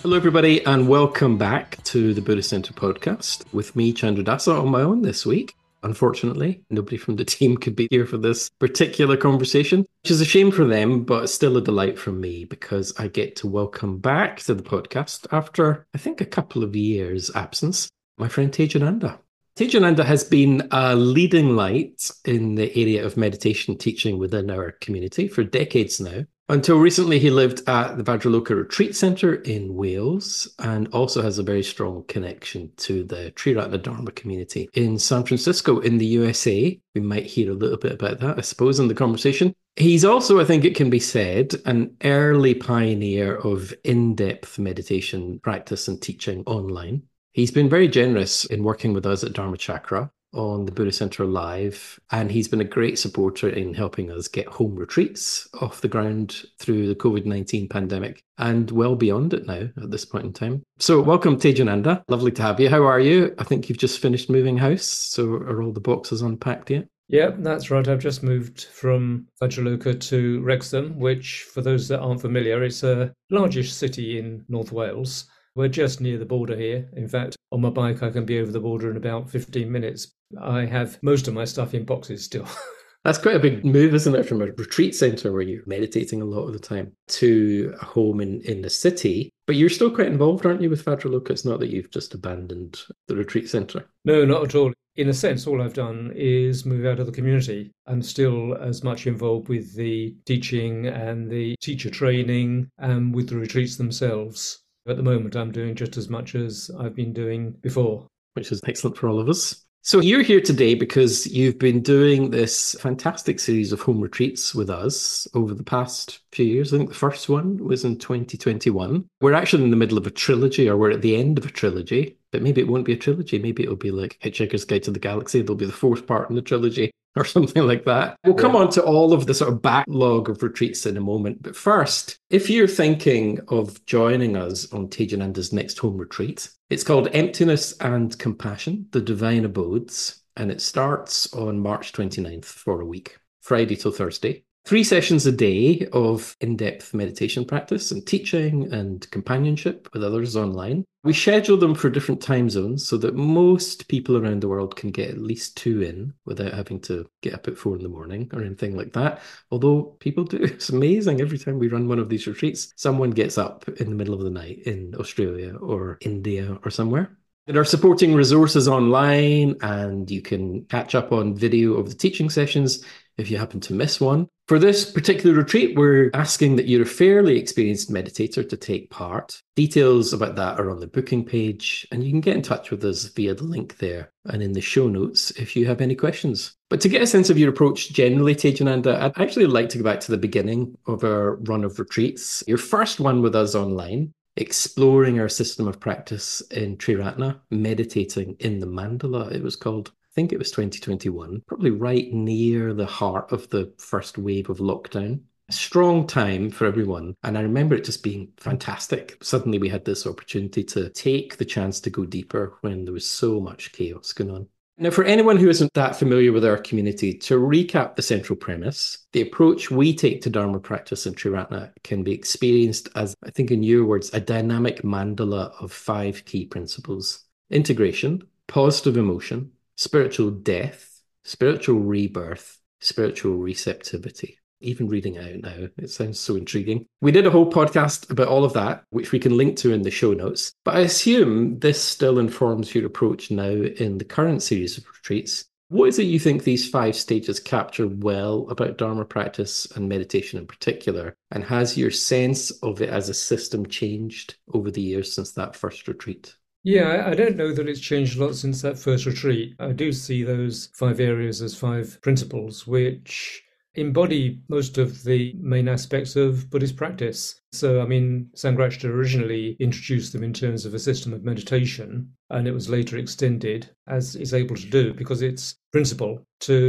Hello, everybody, and welcome back to the Buddhist Center podcast with me, Chandra Dasa, on my own this week. Unfortunately, nobody from the team could be here for this particular conversation, which is a shame for them, but still a delight from me because I get to welcome back to the podcast after, I think, a couple of years' absence, my friend Tejananda. Tejananda has been a leading light in the area of meditation teaching within our community for decades now. Until recently, he lived at the Vajraloka Retreat Centre in Wales and also has a very strong connection to the Triratna Dharma community in San Francisco in the USA. We might hear a little bit about that, I suppose, in the conversation. He's also, I think it can be said, an early pioneer of in-depth meditation practice and teaching online. He's been very generous in working with us at Dharma Chakra on the Buddhist Center Live, and he's been a great supporter in helping us get home retreats off the ground through the COVID-19 pandemic and well beyond it now at this point in time. So welcome, Tejananda. Lovely to have you. How are you? I think you've just finished moving house, so are all the boxes unpacked yet? Yeah, that's right. I've just moved from Vajraloka to Wrexham, which, for those that aren't familiar, it's a largish city in North Wales. We're just near the border here. In fact, on my bike, I can be over the border in about 15 minutes. I have most of my stuff in boxes still. That's quite a big move, isn't it? From a retreat centre where you're meditating a lot of the time to a home in the city. But you're still quite involved, aren't you, with Vajraloka? It's not that you've just abandoned the retreat centre. No, not at all. In a sense, all I've done is move out of the community. I'm still as much involved with the teaching and the teacher training and with the retreats themselves. At the moment, I'm doing just as much as I've been doing before. Which is excellent for all of us. So you're here today because you've been doing this fantastic series of home retreats with us over the past few years. I think the first one was in 2021. We're actually in the middle of a trilogy, or we're at the end of a trilogy, but maybe it won't be a trilogy. Maybe it'll be like Hitchhiker's Guide to the Galaxy. There'll be the fourth part in the trilogy or something like that. We'll come on to all of the sort of backlog of retreats in a moment. But first, if you're thinking of joining us on Tejananda's next home retreat, it's called Emptiness and Compassion, the Divine Abodes, and it starts on March 29th for a week, Friday till Thursday. 3 sessions a day of in-depth meditation practice and teaching and companionship with others online. We schedule them for different time zones so that most people around the world can get at least 2 in without having to get up at 4 a.m. or anything like that. Although people do. It's amazing. Every time we run one of these retreats, someone gets up in the middle of the night in Australia or India or somewhere. There are supporting resources online, and you can catch up on video of the teaching sessions if you happen to miss one. For this particular retreat, we're asking that you're a fairly experienced meditator to take part. Details about that are on the booking page, and you can get in touch with us via the link there and in the show notes if you have any questions. But to get a sense of your approach generally, Tejananda, I'd actually like to go back to the beginning of our run of retreats. Your first one with us online, exploring our system of practice in Triratna, meditating in the mandala, it was called. I think it was 2021, probably right near the heart of the first wave of lockdown. A strong time for everyone. And I remember it just being fantastic. Suddenly we had this opportunity to take the chance to go deeper when there was so much chaos going on. Now, for anyone who isn't that familiar with our community, to recap the central premise, the approach we take to Dharma practice in Triratna can be experienced as, I think in your words, a dynamic mandala of 5 key principles: integration, positive emotion, spiritual death, spiritual rebirth, spiritual receptivity. Even reading it out now, it sounds so intriguing. We did a whole podcast about all of that, which we can link to in the show notes. But I assume this still informs your approach now in the current series of retreats. What is it you think these 5 stages capture well about Dharma practice and meditation in particular? And has your sense of it as a system changed over the years since that first retreat? Yeah, I don't know that it's changed a lot since that first retreat. I do see those 5 areas as 5 principles, which embody most of the main aspects of Buddhist practice. So, Sangharakshita originally introduced them in terms of a system of meditation, and it was later extended, as it's able to do, because it's principle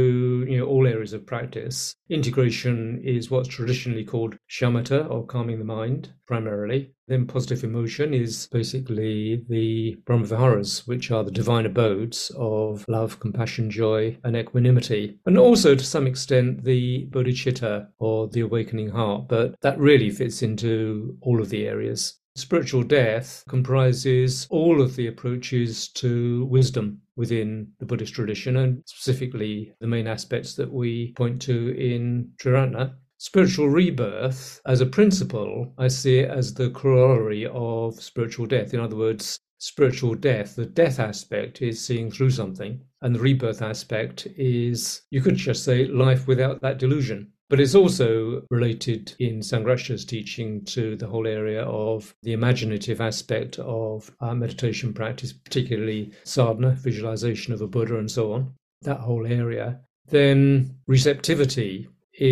to all areas of practice. Integration is what's traditionally called shamatha, or calming the mind, primarily. Then positive emotion is basically the Brahmaviharas, which are the divine abodes of love, compassion, joy, and equanimity. And also, to some extent, the bodhicitta, or the awakening heart. But that really fits into all of the areas. Spiritual death comprises all of the approaches to wisdom within the Buddhist tradition, and specifically the main aspects that we point to in Triratna. Spiritual rebirth, as a principle, I see it as the corollary of spiritual death. In other words, spiritual death, the death aspect is seeing through something, and the rebirth aspect is, you could just say, life without that delusion. But it's also related in Sangharakshita's teaching to the whole area of the imaginative aspect of our meditation practice, particularly sadhana, visualization of a Buddha and so on, that whole area. Then receptivity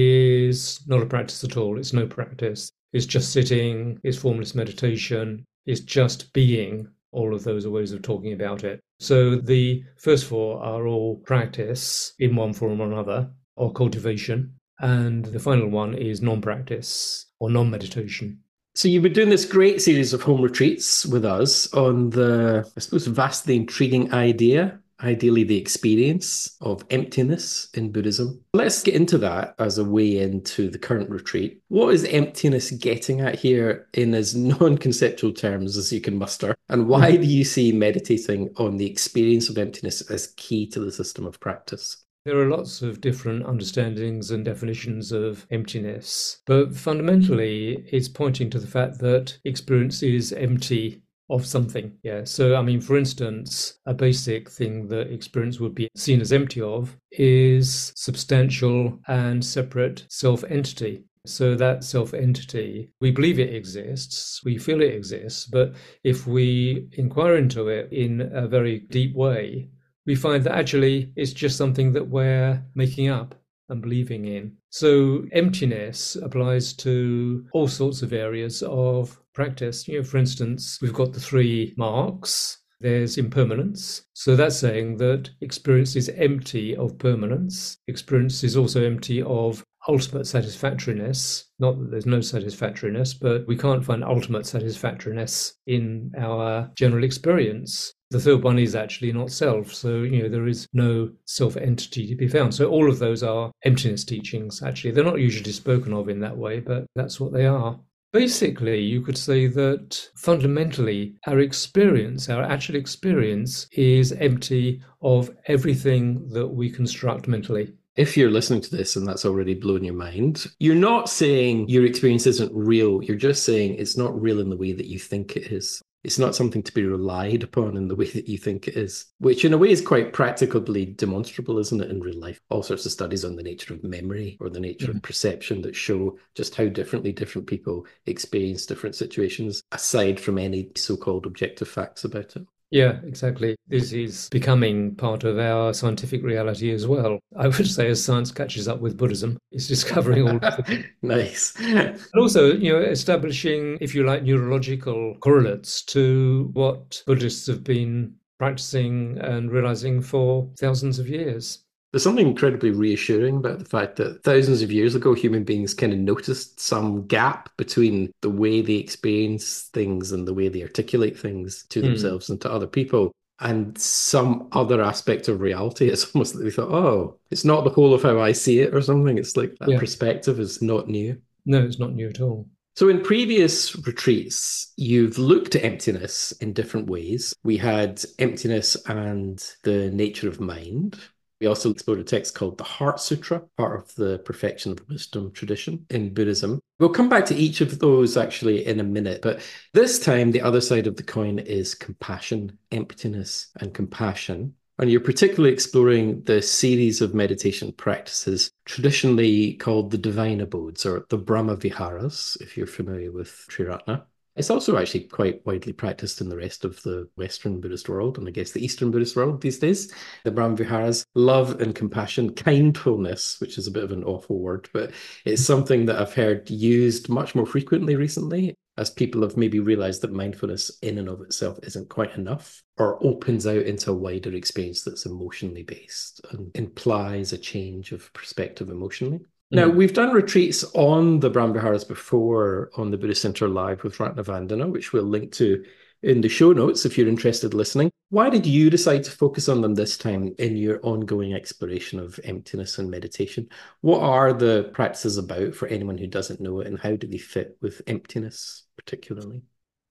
is not a practice at all. It's no practice. It's just sitting, it's formless meditation, it's just being. All of those are ways of talking about it. So the first four are all practice in one form or another, or cultivation. And the final one is non-practice or non-meditation. So you've been doing this great series of home retreats with us on the, I suppose, vastly intriguing idea, ideally the experience of emptiness in Buddhism. Let's get into that as a way into the current retreat. What is emptiness getting at here in as non-conceptual terms as you can muster? And why do you see meditating on the experience of emptiness as key to the system of practice? There are lots of different understandings and definitions of emptiness, but fundamentally it's pointing to the fact that experience is empty of something. Yeah. So, I mean, for instance, a basic thing that experience would be seen as empty of is substantial and separate self-entity. So that self-entity, we believe it exists, we feel it exists, but if we inquire into it in a very deep way, we find that actually it's just something that we're making up and believing in. So emptiness applies to all sorts of areas of practice. You know, for instance, we've got the 3 marks. There's impermanence. So that's saying that experience is empty of permanence. Experience is also empty of ultimate satisfactoriness. Not that there's no satisfactoriness, but we can't find ultimate satisfactoriness in our general experience. The third one is actually not self. So, you know, there is no self-entity to be found. So all of those are emptiness teachings, actually. They're not usually spoken of in that way, but that's what they are. Basically, you could say that fundamentally our experience, our actual experience, is empty of everything that we construct mentally. If you're listening to this and that's already blown your mind, you're not saying your experience isn't real. You're just saying it's not real in the way that you think it is. It's not something to be relied upon in the way that you think it is, which in a way is quite practically demonstrable, isn't it, in real life? All sorts of studies on the nature of memory or the nature of perception that show just how differently different people experience different situations, aside from any so-called objective facts about it. Yeah, exactly. This is becoming part of our scientific reality as well. I would say as science catches up with Buddhism, it's discovering all of the... Nice. And also, you know, establishing, if you like, neurological correlates to what Buddhists have been practicing and realizing for thousands of years. There's something incredibly reassuring about the fact that thousands of years ago, human beings kind of noticed some gap between the way they experience things and the way they articulate things to themselves and to other people, and some other aspect of reality. It's almost like they thought, oh, it's not the whole of how I see it or something. It's like that perspective is not new. No, it's not new at all. So in previous retreats, you've looked at emptiness in different ways. We had emptiness and the nature of mind. We also explored a text called the Heart Sutra, part of the Perfection of Wisdom tradition in Buddhism. We'll come back to each of those actually in a minute, but this time the other side of the coin is compassion, emptiness and compassion. And you're particularly exploring the series of meditation practices traditionally called the Divine Abodes or the Brahma Viharas, if you're familiar with Triratna. It's also actually quite widely practiced in the rest of the Western Buddhist world, and I guess the Eastern Buddhist world these days. The Brahma Viharas, love and compassion, kindfulness, which is a bit of an awful word, but it's something that I've heard used much more frequently recently, as people have maybe realized that mindfulness in and of itself isn't quite enough, or opens out into a wider experience that's emotionally based and implies a change of perspective emotionally. Now, we've done retreats on the Brahma Viharas before on the Buddhist Center Live with Ratnavandana, which we'll link to in the show notes if you're interested in listening. Why did you decide to focus on them this time in your ongoing exploration of emptiness and meditation? What are the practices about for anyone who doesn't know it, and how do they fit with emptiness particularly?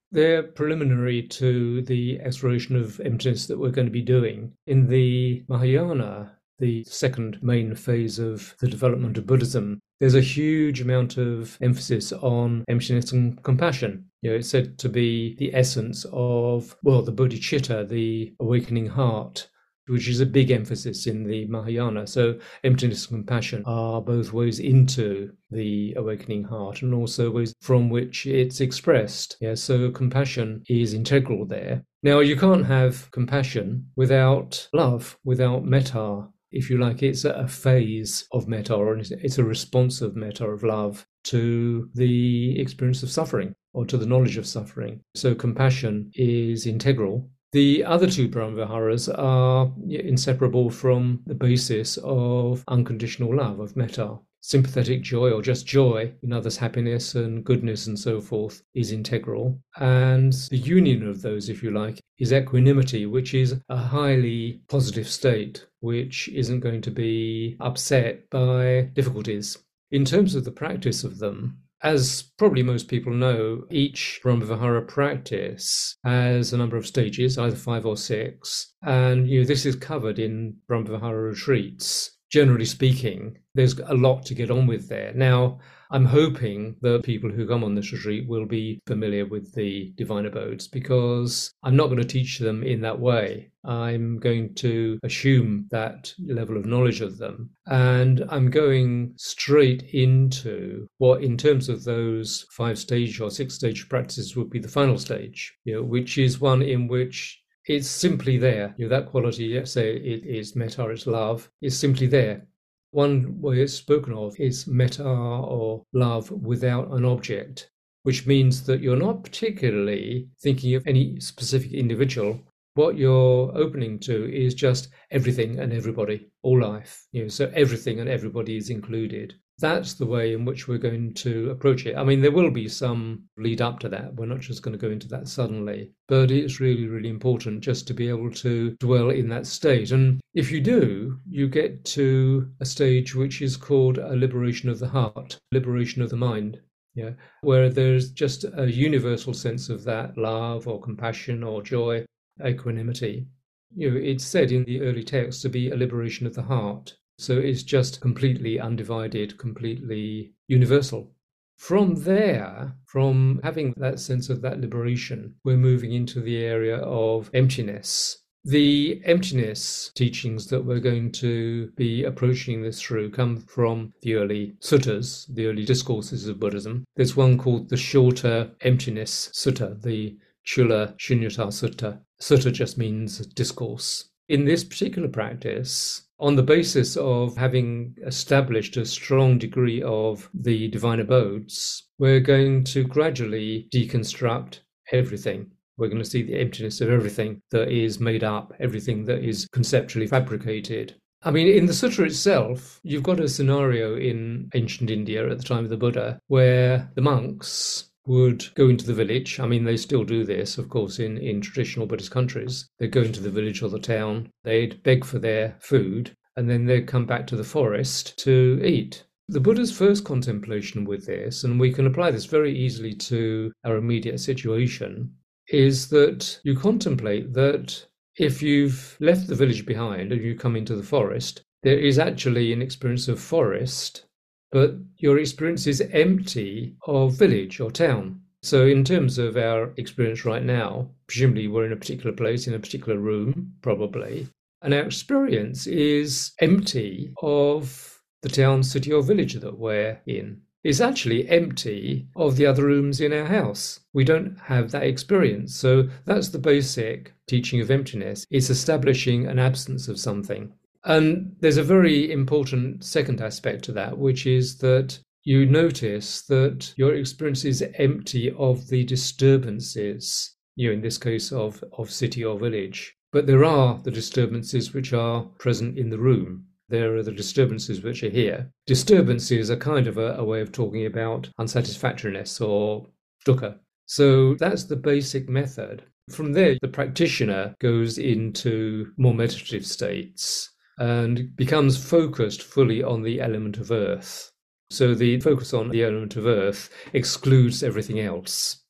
They're preliminary to the exploration of emptiness that we're going to be doing. In the Mahayana, the second main phase of the development of Buddhism, there's a huge amount of emphasis on emptiness and compassion. It's said to be the essence of, well, the bodhicitta, the awakening heart, which is a big emphasis in the Mahayana. So emptiness and compassion are both ways into the awakening heart and also ways from which it's expressed. So compassion is integral there. Now, you can't have compassion without love, without metta. If you like, it's a phase of metta, or it's a response of metta, of love, to the experience of suffering or to the knowledge of suffering. So compassion is integral. The other two Brahmaviharas are inseparable from the basis of unconditional love, of metta. Sympathetic joy, or just joy in others' happiness and goodness and so forth, is integral. And the union of those, if you like, is equanimity, which is a highly positive state, which isn't going to be upset by difficulties. In terms of the practice of them, as probably most people know, each Brahmavihara practice has a number of stages, either 5 or 6, and this is covered in Brahmavihara retreats. Generally speaking, there's a lot to get on with there. Now, I'm hoping that people who come on this retreat will be familiar with the Divine Abodes, because I'm not going to teach them in that way. I'm going to assume that level of knowledge of them. And I'm going straight into what, in terms of those 5-stage or 6-stage practices, would be the final stage, which is one in which it's simply there. That quality, let's say it is metta, it's love, is simply there. One way it's spoken of is metta, or love without an object, which means that you're not particularly thinking of any specific individual. What you're opening to is just everything and everybody, all life. So everything and everybody is included. That's the way in which we're going to approach it. I mean, there will be some lead up to that. We're not just going to go into that suddenly. But it's really, really important just to be able to dwell in that state. And if you do, you get to a stage which is called a liberation of the heart, liberation of the mind. Where there's just a universal sense of that love or compassion or joy, equanimity. It's said in the early texts to be a liberation of the heart. So it's just completely undivided, completely universal. From there, from having that sense of that liberation, we're moving into the area of emptiness. The emptiness teachings that we're going to be approaching this through come from the early suttas, the early discourses of Buddhism. There's one called the Shorter Emptiness Sutta, the Chula Shunyata Sutta. Sutta just means discourse. In this particular practice, on the basis of having established a strong degree of the divine abodes, we're going to gradually deconstruct everything. We're going to see the emptiness of everything that is made up, everything that is conceptually fabricated. I mean, in the sutta itself, you've got a scenario in ancient India at the time of the Buddha where the monks would go into the village. I mean, they still do this, of course, in traditional Buddhist countries. They'd go into the village or the town, they'd beg for their food, and then they'd come back to the forest to eat. The Buddha's first contemplation with this, and we can apply this very easily to our immediate situation, is that you contemplate that if you've left the village behind and you come into the forest, there is actually an experience of forest, but your experience is empty of village or town. So in terms of our experience right now, presumably we're in a particular place, in a particular room, probably, and our experience is empty of the town, city or village that we're in. It's actually empty of the other rooms in our house. We don't have that experience. So that's the basic teaching of emptiness. It's establishing an absence of something. And there's a very important second aspect to that, which is that you notice that your experience is empty of the disturbances, in this case of city or village. But there are the disturbances which are present in the room. There are the disturbances which are here. Disturbances are kind of a way of talking about unsatisfactoriness or dukkha. So that's the basic method. From there, the practitioner goes into more meditative states and becomes focused fully on the element of earth. So the focus on the element of earth excludes everything else.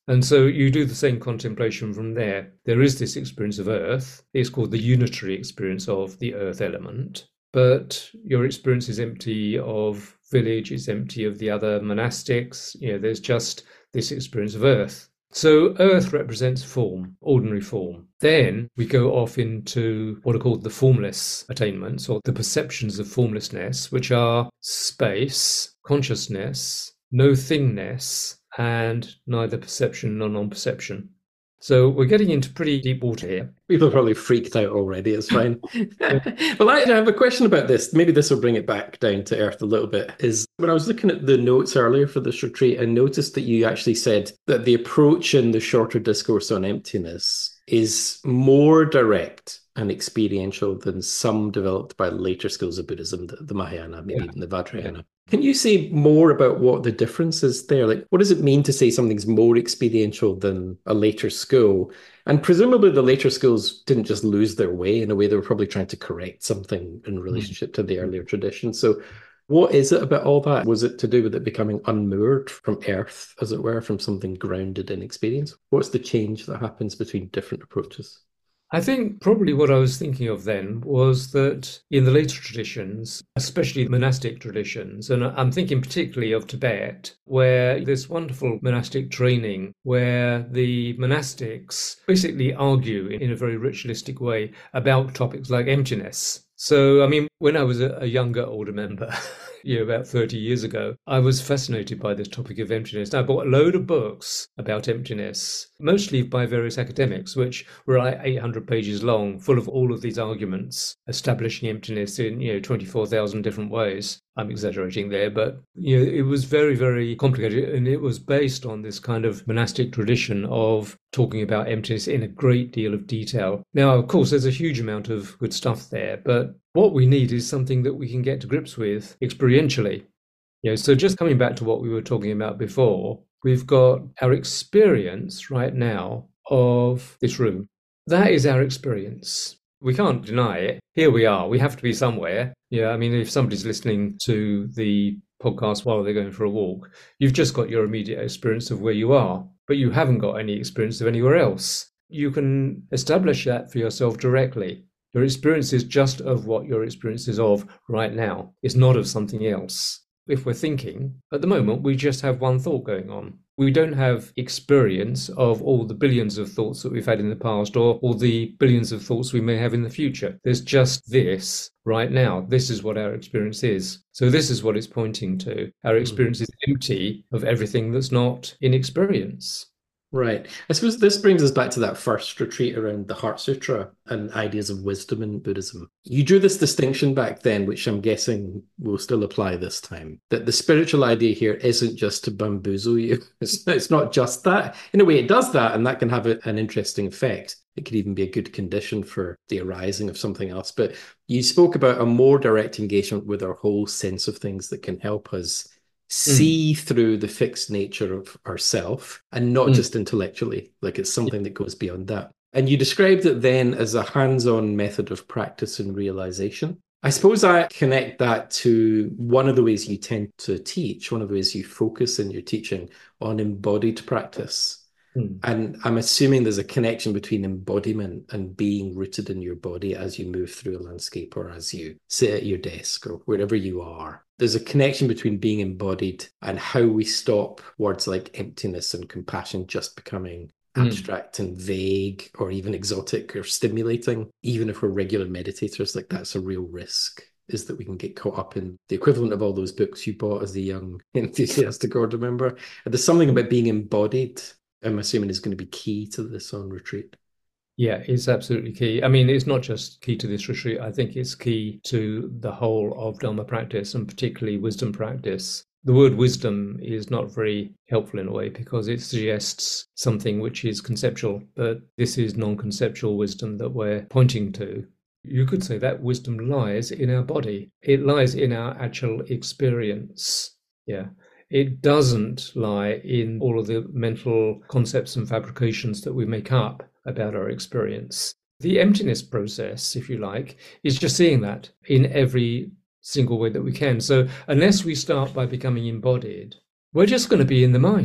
And so you do the same contemplation from there. There is this experience of earth. It's called the unitary experience of the earth element. But your experience is empty of village, it's empty of the other monastics. There's just this experience of earth. So earth represents form, ordinary form. Then we go off into what are called the formless attainments, or the perceptions of formlessness, which are space, consciousness, no thingness, and neither perception nor non-perception. So we're getting into pretty deep water here. People are probably freaked out already. It's fine. Well, I have a question about this. Maybe this will bring it back down to earth a little bit. Is when I was looking at the notes earlier for this retreat, I noticed that you actually said that the approach in the shorter discourse on emptiness is more direct and experiential than some developed by later schools of Buddhism, the Mahayana, maybe even the Vajrayana. Can you say more about what the difference is there? Like, what does it mean to say something's more experiential than a later school? And presumably the later schools didn't just lose their way. In a way, they were probably trying to correct something in relationship to the earlier tradition. So what is it about all that? Was it to do with it becoming unmoored from earth, as it were, from something grounded in experience? What's the change that happens between different approaches? I think probably what I was thinking of then was that in the later traditions, especially the monastic traditions, and I'm thinking particularly of Tibet, where this wonderful monastic training where the monastics basically argue in a very ritualistic way about topics like emptiness. So, I mean, when I was a younger, older member, about 30 years ago, I was fascinated by this topic of emptiness. I bought a load of books about emptiness, mostly by various academics, which were like 800 pages long, full of all of these arguments, establishing emptiness in, 24,000 different ways. I'm exaggerating there, but it was very, very complicated, and it was based on this kind of monastic tradition of talking about emptiness in a great deal of detail. Now, of course, there's a huge amount of good stuff there, but what we need is something that we can get to grips with experientially. So just coming back to what we were talking about before, we've got our experience right now of this room. That is our experience. We can't deny it. Here we are. We have to be somewhere. I mean, if somebody's listening to the podcast while they're going for a walk, you've just got your immediate experience of where you are, but you haven't got any experience of anywhere else. You can establish that for yourself directly. Your experience is just of what your experience is of right now. It's not of something else. If we're thinking, at the moment, we just have one thought going on. We don't have experience of all the billions of thoughts that we've had in the past or all the billions of thoughts we may have in the future. There's just this right now. This is what our experience is. So this is what it's pointing to. Our experience is empty of everything that's not in experience. Right. I suppose this brings us back to that first retreat around the Heart Sutra and ideas of wisdom in Buddhism. You drew this distinction back then, which I'm guessing will still apply this time, that the spiritual idea here isn't just to bamboozle you. It's not just that. In a way, it does that, and that can have an interesting effect. It could even be a good condition for the arising of something else. But you spoke about a more direct engagement with our whole sense of things that can help us see through the fixed nature of ourself, and not just intellectually, like it's something that goes beyond that. And you described it then as a hands-on method of practice and realization. I suppose I connect that to one of the ways you tend to teach, one of the ways you focus in your teaching on embodied practice. And I'm assuming there's a connection between embodiment and being rooted in your body as you move through a landscape or as you sit at your desk or wherever you are. There's a connection between being embodied and how we stop words like emptiness and compassion just becoming abstract and vague or even exotic or stimulating. Even if we're regular meditators, like that's a real risk, is that we can get caught up in the equivalent of all those books you bought as a young enthusiastic order member. And there's something about being embodied, I'm assuming, is going to be key to this on retreat. Yeah, it's absolutely key. I mean, it's not just key to this retreat. I think it's key to the whole of Dharma practice, and particularly wisdom practice. The word wisdom is not very helpful in a way because it suggests something which is conceptual, but this is non-conceptual wisdom that we're pointing to. You could say that wisdom lies in our body. It lies in our actual experience. Yeah. It doesn't lie in all of the mental concepts and fabrications that we make up about our experience. The emptiness process, if you like, is just seeing that in every single way that we can. So unless we start by becoming embodied, we're just going to be in the mind.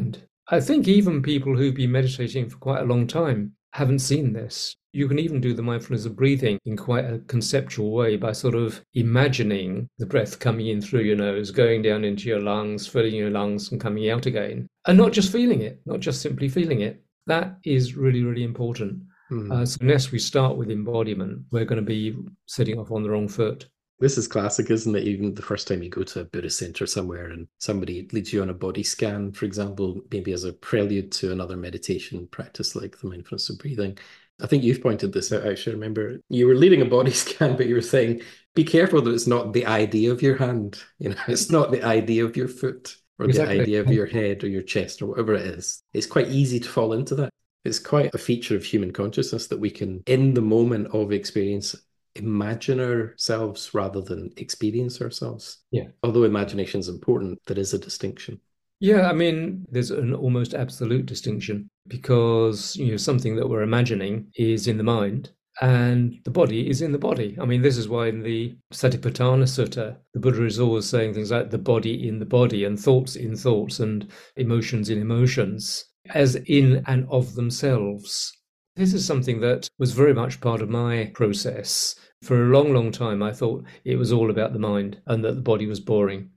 I think even people who've been meditating for quite a long time haven't seen this. You can even do the mindfulness of breathing in quite a conceptual way by sort of imagining the breath coming in through your nose, going down into your lungs, filling your lungs, and coming out again. And not just feeling it, not just simply feeling it. That is really, really important. So unless we start with embodiment, we're going to be setting off on the wrong foot. This is classic, isn't it? Even the first time you go to a Buddhist center somewhere and somebody leads you on a body scan, for example, maybe as a prelude to another meditation practice like the mindfulness of breathing. I think you've pointed this out, actually. I remember you were leading a body scan, but you were saying, be careful that it's not the idea of your hand. It's not the idea of your foot or Exactly. the idea of your head or your chest or whatever it is. It's quite easy to fall into that. It's quite a feature of human consciousness that we can, in the moment of experience, imagine ourselves rather than experience ourselves. Yeah. Although imagination is important, there is a distinction. Yeah, I mean, there's an almost absolute distinction because, something that we're imagining is in the mind and the body is in the body. I mean, this is why in the Satipatthana Sutta, the Buddha is always saying things like the body in the body and thoughts in thoughts and emotions in emotions as in and of themselves. This is something that was very much part of my process. For a long, long time, I thought it was all about the mind and that the body was boring.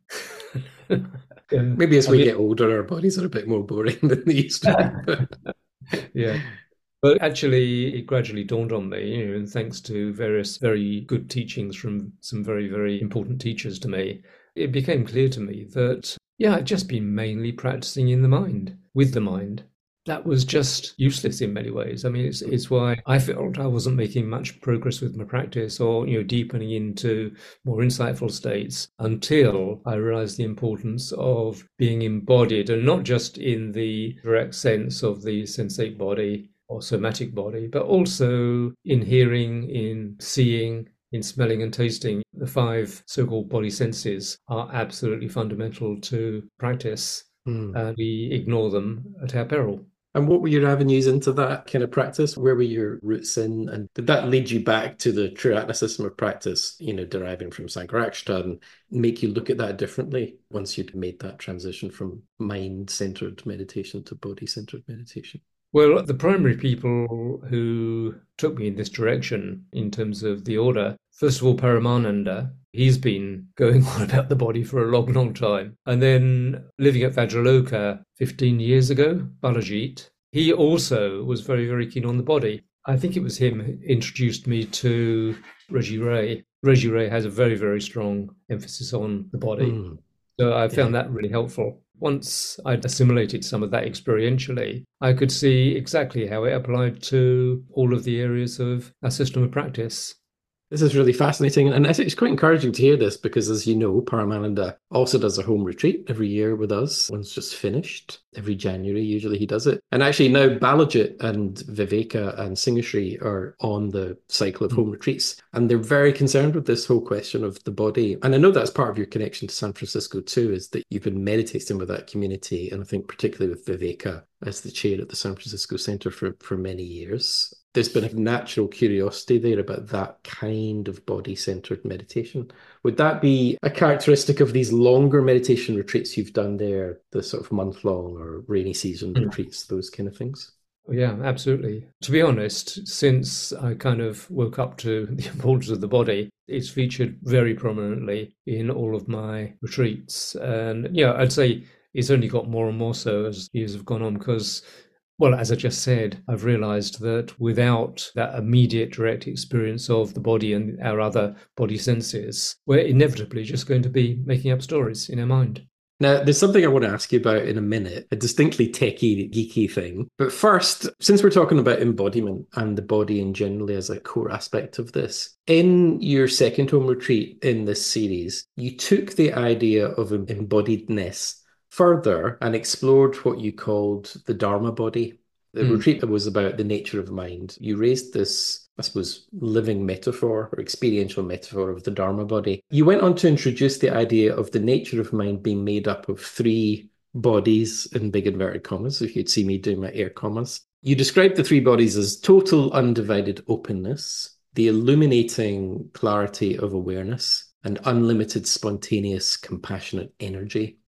Maybe as we get older, our bodies are a bit more boring than they used to be. Yeah. But actually, it gradually dawned on me, and thanks to various very good teachings from some very, very important teachers to me, it became clear to me that, I'd just been mainly practicing in the mind, with the mind. That was just useless in many ways. I mean, it's why I felt I wasn't making much progress with my practice or, deepening into more insightful states until I realized the importance of being embodied, and not just in the direct sense of the sensate body or somatic body, but also in hearing, in seeing, in smelling and tasting. The 5 so-called body senses are absolutely fundamental to practice, and we ignore them at our peril. And what were your avenues into that kind of practice? Where were your roots in? And did that lead you back to the Triratna system of practice, deriving from Sangharakshita, and make you look at that differently once you'd made that transition from mind-centered meditation to body-centered meditation? Well, the primary people who took me in this direction in terms of the order, first of all, Paramananda, he's been going on about the body for a long, long time. And then living at Vajraloka 15 years ago, Balajit, he also was very, very keen on the body. I think it was him who introduced me to Reggie Ray. Reggie Ray has a very, very strong emphasis on the body. So I found that really helpful. Once I'd assimilated some of that experientially, I could see exactly how it applied to all of the areas of our system of practice. This is really fascinating. And it's quite encouraging to hear this because, as you know, Paramananda also does a home retreat every year with us. One's just finished. Every January, usually he does it. And actually now Balajit and Viveka and Singashri are on the cycle of home retreats. And they're very concerned with this whole question of the body. And I know that's part of your connection to San Francisco too, is that you've been meditating with that community. And I think particularly with Viveka as the chair at the San Francisco Center for many years. There's been a natural curiosity there about that kind of body-centered meditation. Would that be a characteristic of these longer meditation retreats you've done there, the sort of month-long or rainy season retreats, those kind of things? Yeah, absolutely. To be honest, since I kind of woke up to the importance of the body, it's featured very prominently in all of my retreats. And I'd say it's only got more and more so as years have gone on because, well, as I just said, I've realized that without that immediate direct experience of the body and our other body senses, we're inevitably just going to be making up stories in our mind. Now, there's something I want to ask you about in a minute, a distinctly techie, geeky thing. But first, since we're talking about embodiment and the body in generally as a core aspect of this, in your second home retreat in this series, you took the idea of embodiedness further and explored what you called the Dharma body. The retreat was about the nature of mind. You raised this, I suppose, living metaphor or experiential metaphor of the Dharma body. You went on to introduce the idea of the nature of mind being made up of 3 bodies in big inverted commas, if you'd see me doing my air commas. You described the 3 bodies as total undivided openness, the illuminating clarity of awareness, and unlimited spontaneous compassionate energy.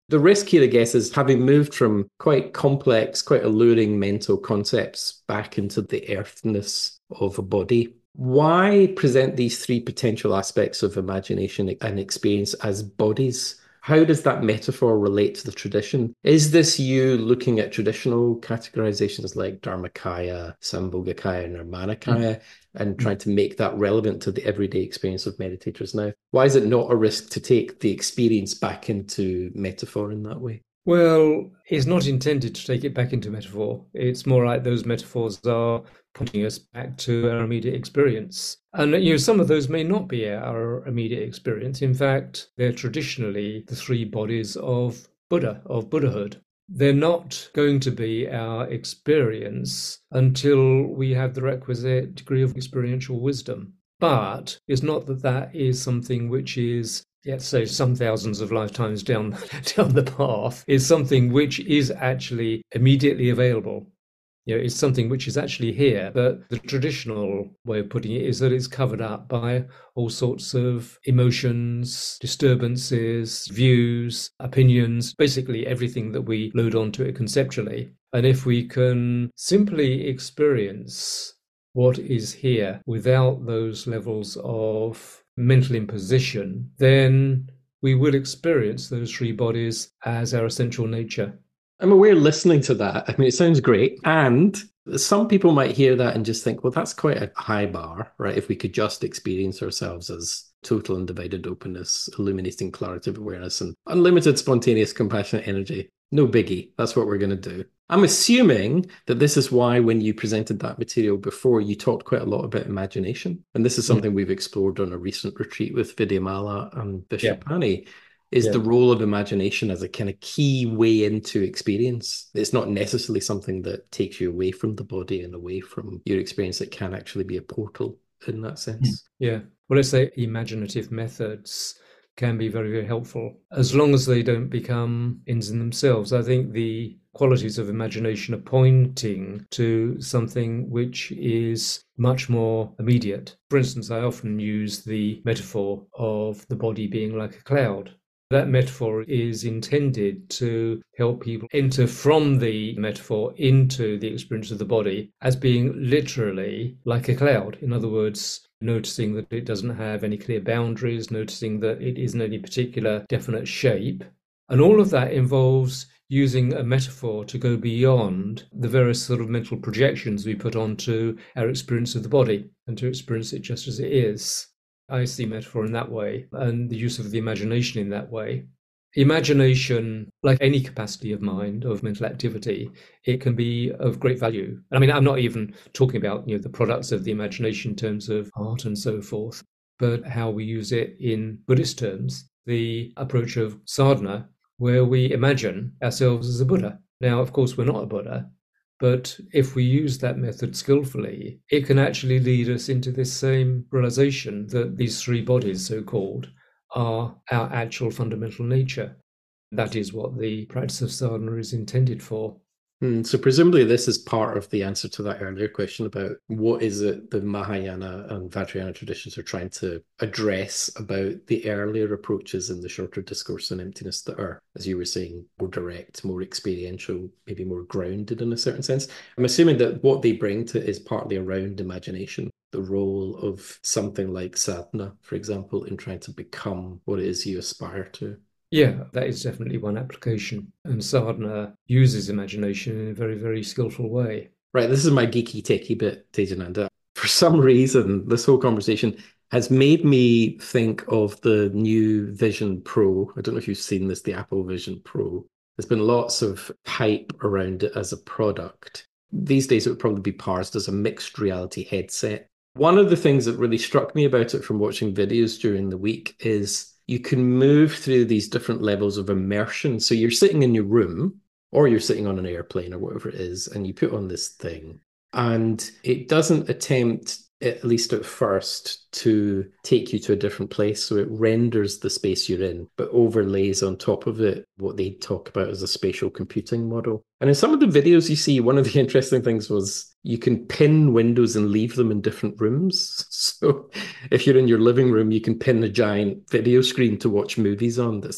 The risk here, I guess, is having moved from quite complex, quite alluring mental concepts back into the earthness of a body. Why present these three potential aspects of imagination and experience as bodies? How does that metaphor relate to the tradition? Is this you looking at traditional categorizations like Dharmakaya, Sambhogakaya, and Nirmanakaya and trying to make that relevant to the everyday experience of meditators now? Why is it not a risk to take the experience back into metaphor in that way? Well, it's not intended to take it back into metaphor. It's more like those metaphors are pointing us back to our immediate experience. And, some of those may not be our immediate experience. In fact, they're traditionally the three bodies of Buddha, of Buddhahood. They're not going to be our experience until we have the requisite degree of experiential wisdom. But it's not that that is something which is, so some thousands of lifetimes down the path, is something which is actually immediately available. It's something which is actually here, but the traditional way of putting it is that it's covered up by all sorts of emotions, disturbances, views, opinions, basically everything that we load onto it conceptually. And if we can simply experience what is here without those levels of mental imposition, then we will experience those three bodies as our essential nature. I'm aware listening to that. I mean, it sounds great. And some people might hear that and just think, well, that's quite a high bar, right? If we could just experience ourselves as total undivided openness, illuminating clarity of awareness, and unlimited spontaneous compassionate energy. No biggie. That's what we're going to do. I'm assuming that this is why when you presented that material before, you talked quite a lot about imagination. And this is something we've explored on a recent retreat with Vidyamala and Vishwapani. Is the role of imagination as a kind of key way into experience. It's not necessarily something that takes you away from the body and away from your experience. It can actually be a portal in that sense. Yeah. Well, let's say imaginative methods can be very, very helpful as long as they don't become ends in themselves. I think the qualities of imagination are pointing to something which is much more immediate. For instance, I often use the metaphor of the body being like a cloud. That metaphor is intended to help people enter from the metaphor into the experience of the body as being literally like a cloud. In other words, noticing that it doesn't have any clear boundaries, noticing that it isn't any particular definite shape. And all of that involves using a metaphor to go beyond the various sort of mental projections we put onto our experience of the body and to experience it just as it is. I see metaphor in that way and the use of the imagination in that way. Imagination, like any capacity of mind, of mental activity, it can be of great value. I mean, I'm not even talking about the products of the imagination in terms of art and so forth, but how we use it in Buddhist terms, the approach of sadhana, where we imagine ourselves as a Buddha. Now, of course, we're not a Buddha, but if we use that method skillfully, it can actually lead us into this same realization that these three bodies, so-called, are our actual fundamental nature. That is what the practice of sadhana is intended for. So presumably this is part of the answer to that earlier question about what is it the Mahayana and Vajrayana traditions are trying to address about the earlier approaches in the shorter discourse on emptiness that are, as you were saying, more direct, more experiential, maybe more grounded in a certain sense. I'm assuming that what they bring to it is partly around imagination, the role of something like sadhana, for example, in trying to become what it is you aspire to. Yeah, that is definitely one application. And sadhana uses imagination in a very, very skillful way. Right, this is my geeky techie bit, Tejananda. For some reason, this whole conversation has made me think of the new Vision Pro. I don't know if you've seen this, the Apple Vision Pro. There's been lots of hype around it as a product. These days, it would probably be parsed as a mixed reality headset. One of the things that really struck me about it from watching videos during the week is you can move through these different levels of immersion. So you're sitting in your room or you're sitting on an airplane or whatever it is, and you put on this thing. And it doesn't attempt, at least at first, to take you to a different place. So it renders the space you're in, but overlays on top of it what they talk about as a spatial computing model. And in some of the videos you see, one of the interesting things was you can pin windows and leave them in different rooms. So if you're in your living room, you can pin a giant video screen to watch movies on that's like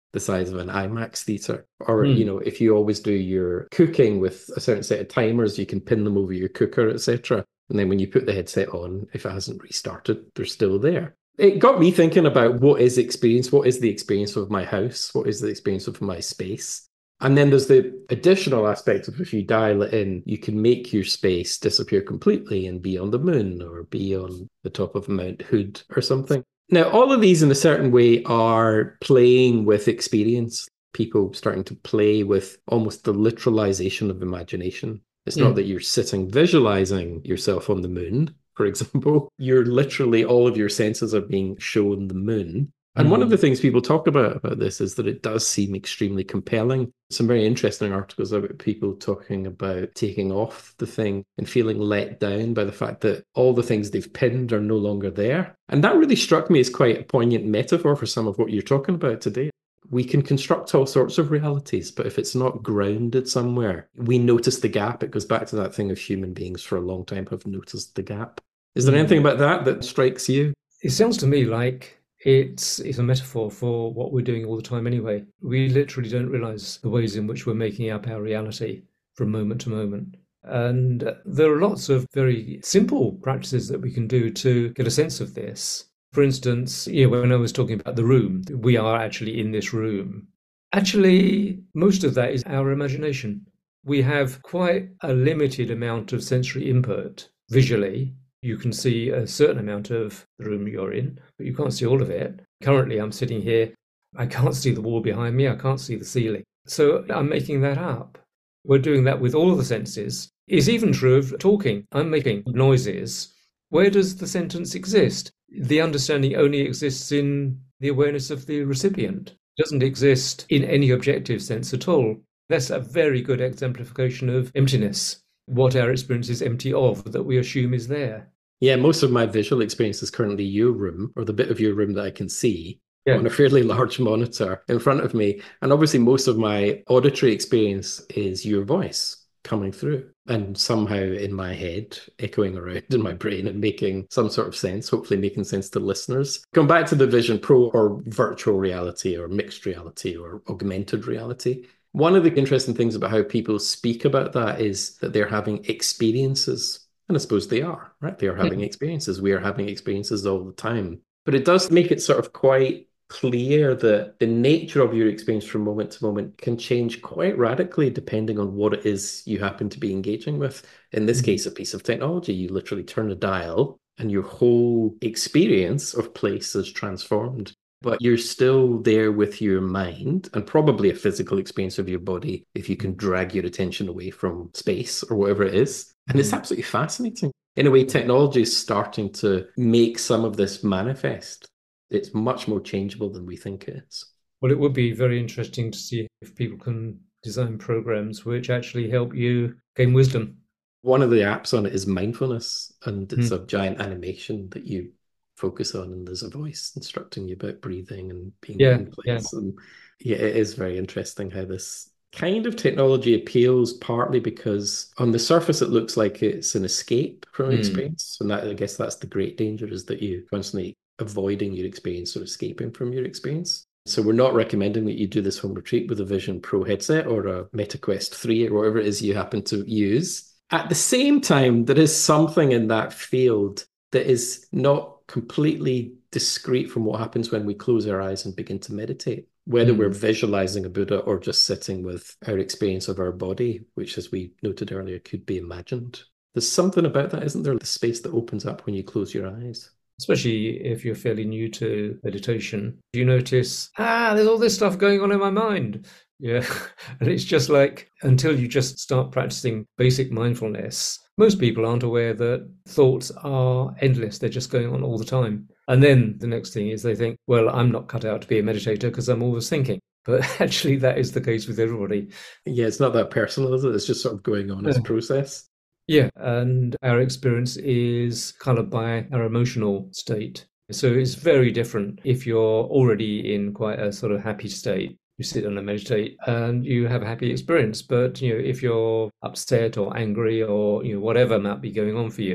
the size of an IMAX theater. Or, Mm. if you always do your cooking with a certain set of timers, you can pin them over your cooker, etc. And then when you put the headset on, if it hasn't restarted, they're still there. It got me thinking about what is experience? What is the experience of my house? What is the experience of my space? And then there's the additional aspect of if you dial it in, you can make your space disappear completely and be on the moon or be on the top of Mount Hood or something. Now, all of these in a certain way are playing with experience, people starting to play with almost the literalization of imagination. It's not Mm. that you're sitting visualizing yourself on the moon, for example. You're literally, all of your senses are being shown the moon. And one of the Mm. things people talk about this is that it does seem extremely compelling. Some very interesting articles about people talking about taking off the thing and feeling let down by the fact that all the things they've pinned are no longer there. And that really struck me as quite a poignant metaphor for some of what you're talking about today. We can construct all sorts of realities, but if it's not grounded somewhere, we notice the gap. It goes back to that thing of human beings for a long time have noticed the gap. Is there anything Mm. about that strikes you? It sounds to me like it's a metaphor for what we're doing all the time anyway. We literally don't realize the ways in which we're making up our reality from moment to moment. And there are lots of very simple practices that we can do to get a sense of this. For instance, when I was talking about the room, we are actually in this room. Actually, most of that is our imagination. We have quite a limited amount of sensory input visually. You can see a certain amount of the room you're in, but you can't see all of it. Currently, I'm sitting here. I can't see the wall behind me. I can't see the ceiling. So I'm making that up. We're doing that with all the senses. It's even true of talking. I'm making noises. Where does the sentence exist? The understanding only exists in the awareness of the recipient. It doesn't exist in any objective sense at all. That's a very good exemplification of emptiness, what our experience is empty of, that we assume is there. Yeah, most of my visual experience is currently your room or the bit of your room that I can see Yeah. on a fairly large monitor in front of me. And obviously, most of my auditory experience is your voice coming through and somehow in my head, echoing around in my brain and making some sort of sense, hopefully making sense to listeners. Going back to the Vision Pro or virtual reality or mixed reality or augmented reality. One of the interesting things about how people speak about that is that they're having experiences. And I suppose they are, right? They are having Mm. experiences. We are having experiences all the time. But it does make it sort of quite clear that the nature of your experience from moment to moment can change quite radically depending on what it is you happen to be engaging with. In this Mm. case, a piece of technology, you literally turn a dial and your whole experience of place is transformed. But you're still there with your mind and probably a physical experience of your body if you can drag your attention away from space or whatever it is. And it's Mm. absolutely fascinating. In a way, technology is starting to make some of this manifest. It's much more changeable than we think it is. Well, it would be very interesting to see if people can design programs which actually help you gain wisdom. One of the apps on it is mindfulness, and it's Mm. a giant animation that you focus on, and there's a voice instructing you about breathing and being Yeah, in yeah. place. And yeah, it is very interesting how this kind of technology appeals, partly because on the surface it looks like it's an escape from Mm. experience. And that, I guess that's the great danger, is that you constantly avoiding your experience or escaping from your experience. So we're not recommending that you do this home retreat with a Vision Pro headset or a MetaQuest 3 or whatever it is you happen to use. At the same time, there is something in that field that is not completely discrete from what happens when we close our eyes and begin to meditate, whether we're Mm. visualizing a Buddha or just sitting with our experience of our body, which, as we noted earlier, could be imagined. There's something about that, isn't there? The space that opens up when you close your eyes. Especially if you're fairly new to meditation, you notice, there's all this stuff going on in my mind. Yeah. And it's just like, until you just start practicing basic mindfulness, most people aren't aware that thoughts are endless. They're just going on all the time. And then the next thing is they think, well, I'm not cut out to be a meditator because I'm always thinking. But actually, that is the case with everybody. Yeah, it's not that personal, is it? It's just sort of going on as a process. Yeah, and our experience is colored by our emotional state. So it's very different if you're already in quite a sort of happy state. You sit down and meditate and you have a happy experience. But if you're upset or angry or whatever might be going on for you,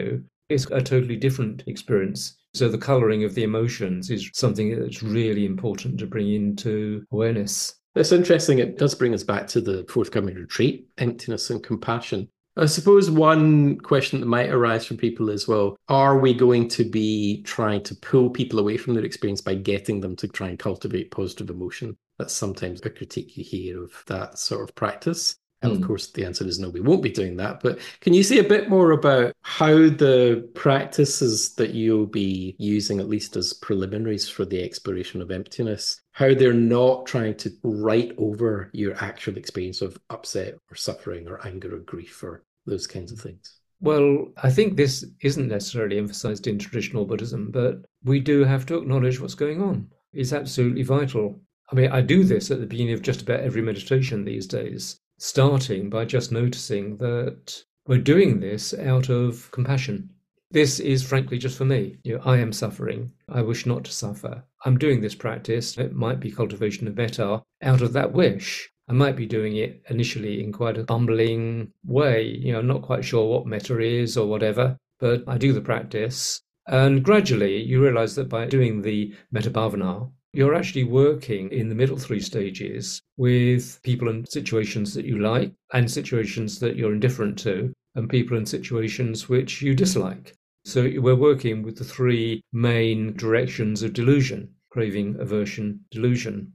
It's a totally different experience. So the colouring of the emotions is something that's really important to bring into awareness. It's interesting. It does bring us back to the forthcoming retreat, emptiness and compassion. I suppose one question that might arise from people is, well, are we going to be trying to pull people away from their experience by getting them to try and cultivate positive emotion? That's sometimes a critique you hear of that sort of practice. And of course, the answer is no, we won't be doing that. But can you say a bit more about how the practices that you'll be using, at least as preliminaries for the exploration of emptiness, how they're not trying to write over your actual experience of upset or suffering or anger or grief or those kinds of things? Well, I think this isn't necessarily emphasized in traditional Buddhism, but we do have to acknowledge what's going on. It's absolutely vital. I mean, I do this at the beginning of just about every meditation these days, starting by just noticing that we're doing this out of compassion. This is frankly just for me. I am suffering. I wish not to suffer. I'm doing this practice. It might be cultivation of metta out of that wish. I might be doing it initially in quite a bumbling way, I'm not quite sure what metta is or whatever, but I do the practice. And gradually you realize that by doing the metta bhavana, you're actually working in the middle three stages with people and situations that you like and situations that you're indifferent to and people and situations which you dislike. So we're working with the three main directions of delusion: craving, aversion, delusion.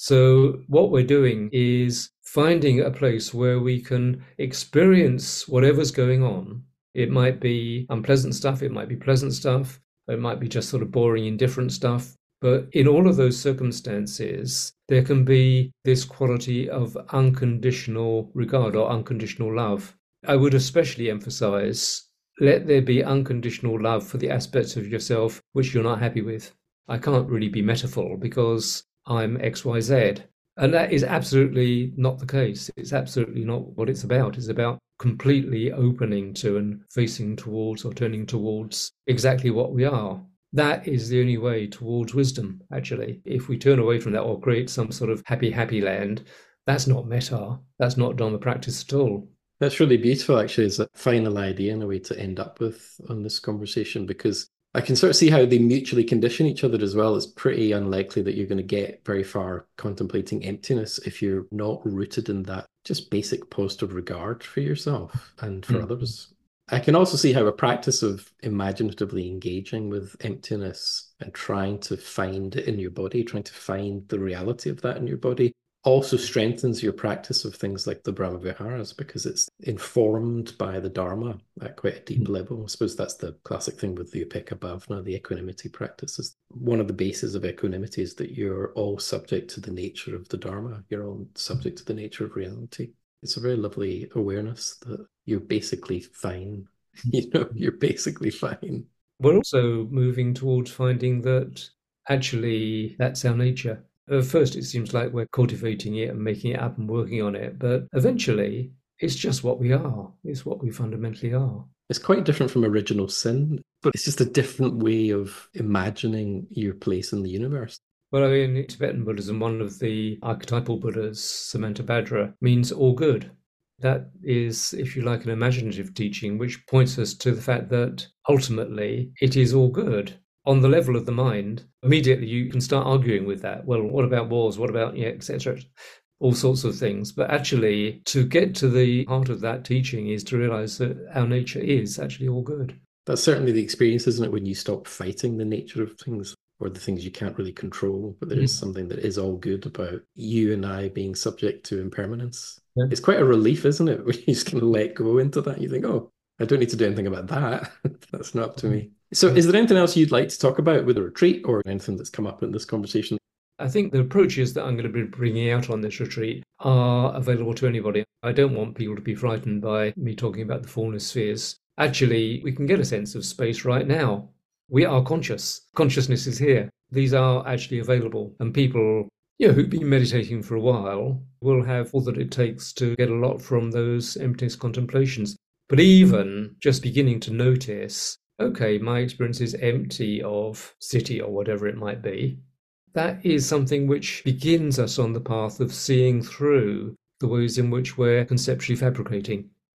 So what we're doing is finding a place where we can experience whatever's going on. It might be unpleasant stuff, it might be pleasant stuff, it might be just sort of boring, indifferent stuff. But in all of those circumstances, there can be this quality of unconditional regard or unconditional love. I would especially emphasize, let there be unconditional love for the aspects of yourself which you're not happy with. I can't really be metaphor because I'm XYZ. And that is absolutely not the case. It's absolutely not what it's about. It's about completely opening to and facing towards or turning towards exactly what we are. That is the only way towards wisdom, actually. If we turn away from that or create some sort of happy land, that's not metta. That's not Dharma practice at all. That's really beautiful, actually, as a final idea and a way to end up with on this conversation, because I can sort of see how they mutually condition each other as well. It's pretty unlikely that you're going to get very far contemplating emptiness if you're not rooted in that just basic positive regard for yourself and for others. I can also see how a practice of imaginatively engaging with emptiness and trying to find it in your body, trying to find the reality of that in your body, also strengthens your practice of things like the Brahma Viharas because it's informed by the Dharma at quite a deep level. I suppose that's the classic thing with the Upekkha Bhavana, the equanimity practice. Is one of the bases of equanimity is that you're all subject to the nature of the Dharma. You're all subject to the nature of reality. It's a very lovely awareness that you're basically fine. You're basically fine. We're also moving towards finding that actually that's our nature. At first, it seems like we're cultivating it and making it up and working on it, but eventually, it's just what we are. It's what we fundamentally are. It's quite different from original sin, but it's just a different way of imagining your place in the universe. Well, I mean, in Tibetan Buddhism, one of the archetypal Buddhas, Samantabhadra, means all good. That is, if you like, an imaginative teaching, which points us to the fact that ultimately it is all good. On the level of the mind, immediately you can start arguing with that. Well, what about wars? What about, etc.? All sorts of things. But actually, to get to the heart of that teaching is to realize that our nature is actually all good. That's certainly the experience, isn't it, when you stop fighting the nature of things or the things you can't really control, but there is something that is all good about you and I being subject to impermanence. Yeah. It's quite a relief, isn't it, when you just kind of let go into that. You think, oh, I don't need to do anything about that. That's not up to me. So is there anything else you'd like to talk about with the retreat or anything that's come up in this conversation? I think the approaches that I'm going to be bringing out on this retreat are available to anybody. I don't want people to be frightened by me talking about the formless spheres. Actually, we can get a sense of space right now. We are conscious. Consciousness is here. These are actually available. And people who've been meditating for a while will have all that it takes to get a lot from those emptiness contemplations. But even just beginning to notice, okay, my experience is empty of city or whatever it might be. That is something which begins us on the path of seeing through the ways in which we're conceptually fabricating.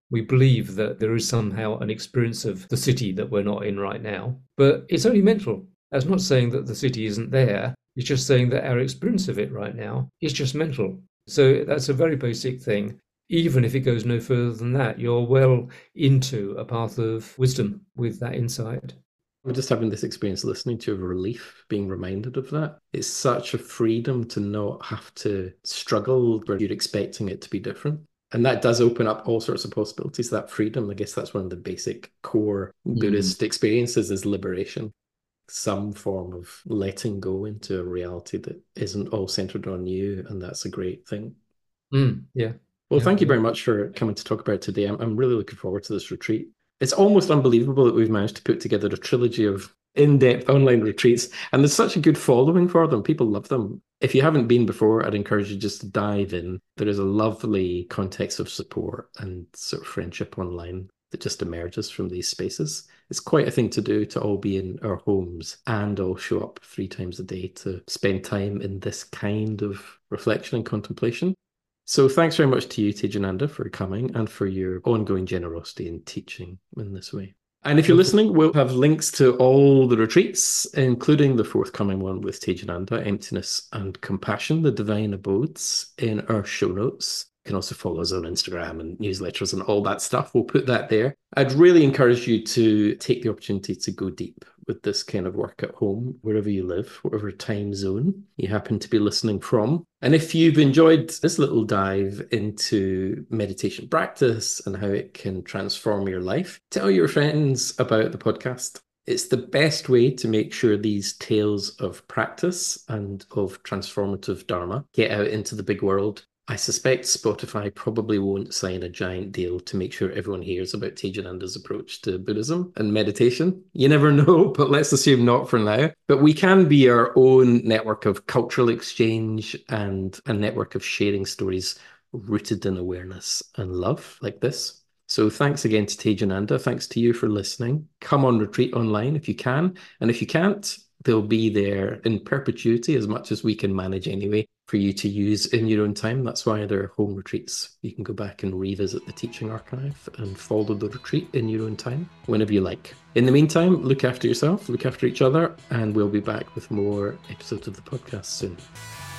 We believe that there is somehow an experience of the city that we're not in right now, but it's only mental. That's not saying that the city isn't there. It's just saying that our experience of it right now is just mental. So that's a very basic thing. Even if it goes no further than that, you're well into a path of wisdom with that insight. We're just having this experience listening to a relief, being reminded of that. It's such a freedom to not have to struggle where you're expecting it to be different. And that does open up all sorts of possibilities. That freedom, I guess that's one of the basic core Buddhist experiences is liberation. Some form of letting go into a reality that isn't all centered on you. And that's a great thing. Yeah. Well, thank you very much for coming to talk about it today. I'm really looking forward to this retreat. It's almost unbelievable that we've managed to put together a trilogy of in-depth online retreats, and there's such a good following for them. People love them. If you haven't been before, I'd encourage you just to dive in. There is a lovely context of support and sort of friendship online that just emerges from these spaces. It's quite a thing to do to all be in our homes and all show up 3 times a day to spend time in this kind of reflection and contemplation. So thanks very much to you, Tejananda, for coming and for your ongoing generosity in teaching in this way. And if you're listening, we'll have links to all the retreats, including the forthcoming one with Tejananda, Emptiness and Compassion, the Divine Abodes, in our show notes. You can also follow us on Instagram and newsletters and all that stuff. We'll put that there. I'd really encourage you to take the opportunity to go deep with this kind of work at home, wherever you live, whatever time zone you happen to be listening from. And if you've enjoyed this little dive into meditation practice and how it can transform your life, tell your friends about the podcast. It's the best way to make sure these tales of practice and of transformative Dharma get out into the big world. I suspect Spotify probably won't sign a giant deal to make sure everyone hears about Tejananda's approach to Buddhism and meditation. You never know, but let's assume not for now. But we can be our own network of cultural exchange and a network of sharing stories rooted in awareness and love like this. So thanks again to Tejananda. Thanks to you for listening. Come on retreat online if you can. And if you can't, they'll be there in perpetuity as much as we can manage anyway for you to use in your own time. That's why they're home retreats. You can go back and revisit the teaching archive and follow the retreat in your own time whenever you like. In the meantime, look after yourself, look after each other, and we'll be back with more episodes of the podcast soon.